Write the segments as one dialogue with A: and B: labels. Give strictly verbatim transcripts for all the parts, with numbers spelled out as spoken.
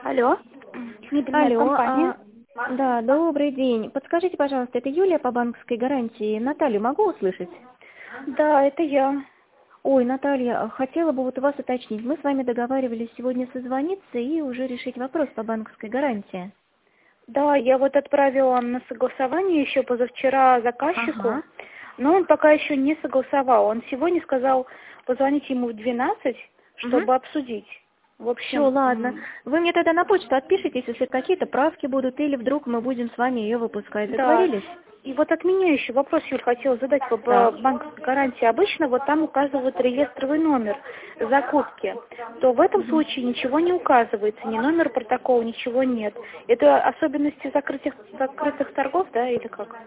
A: Алло, мебельная
B: Алло,
A: компания.
B: а, да, добрый день. Подскажите, пожалуйста, это Юлия по банковской гарантии. Наталью могу услышать?
A: Да, это я.
B: Ой, Наталья, хотела бы вот у вас уточнить. Мы с вами договаривались сегодня созвониться и уже решить вопрос по банковской гарантии.
A: Да, я вот отправила на согласование еще позавчера заказчику,
B: Ага.
A: но он пока еще не согласовал. Он сегодня сказал позвонить ему в двенадцать,
B: Угу.
A: чтобы обсудить. В
B: Все,
A: общем,
B: ладно.
A: м,
B: Вы мне тогда на почту отпишитесь, если какие-то правки будут, или вдруг мы будем с вами ее выпускать.
A: да.
B: Договорились?
A: И вот от меня еще вопрос, Юль, хотела задать по по
B: Так.
A: банковской гарантии. Обычно вот там указывают реестровый номер закупки. То в этом
B: Мгм.
A: случае ничего не указывается, ни номер протокола, ничего нет. Это особенности закрытых, закрытых торгов, да, или как?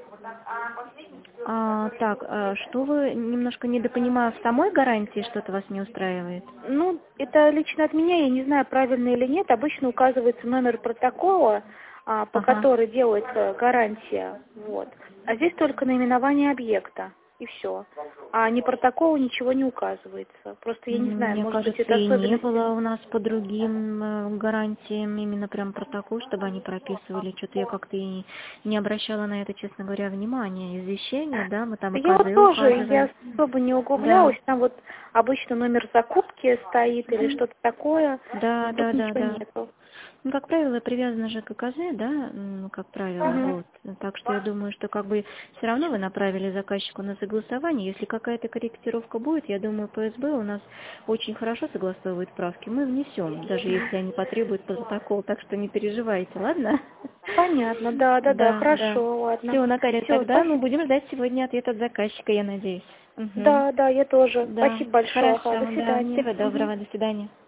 B: А, так, а что вы немножко недопонимая в самой гарантии, что-то вас не устраивает?
A: Ну, это лично от меня, я не знаю, правильно или нет. Обычно указывается номер протокола, а, по
B: Ага.
A: которой делается гарантия. Вот. А здесь только наименование объекта. И все. А ни протокола, ничего не указывается. Просто я не
B: М,
A: знаю,
B: Мне
A: может быть,
B: кажется,
A: это
B: и не
A: особенности.
B: было у нас по другим э, гарантиям именно прям протокол, чтобы они прописывали. Что-то я как-то и не обращала на это, честно говоря, внимания. Извещения, да, мы там и
A: Я вот
B: КЗ
A: тоже, я
B: указываем.
A: особо не
B: Да.
A: углублялась. Там вот обычно номер закупки стоит или
B: Мгм.
A: что-то такое.
B: Да,
A: Но тут
B: да, да,
A: ничего
B: да.
A: нету.
B: Ну, как правило, привязано же к КЗ, да, ну, как правило,
A: Мгм.
B: вот. Так что я думаю, что как бы все равно вы направили заказчику на согласование. Если какая-то корректировка будет, я думаю, ПСБ у нас очень хорошо согласовывает правки. Мы внесем, даже если они потребуют по протоколу, так что не переживайте, ладно?
A: Понятно, да, да, да,
B: Да, да.
A: хорошо, ладно.
B: Все, Наталья,
A: Все,
B: тогда мы
A: спасибо.
B: будем ждать сегодня ответ от заказчика, я надеюсь. Угу.
A: Да, да, я тоже.
B: Да,
A: Спасибо большое.
B: хорошо,
A: Ага, до
B: да.
A: свидания.
B: Всего
A: Мгм.
B: доброго, до свидания.